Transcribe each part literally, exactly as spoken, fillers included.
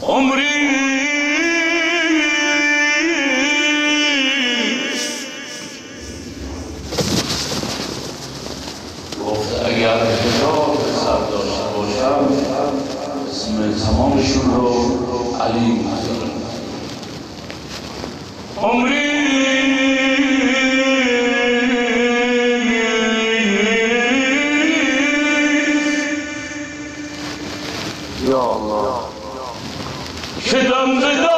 عمری گفت اگر کتاب سر داشته باشم اسم تمامشون رو علی میذارم. عمری یا الله که دم زدم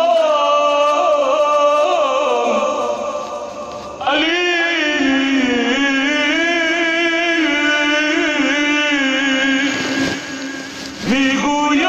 علی میگوید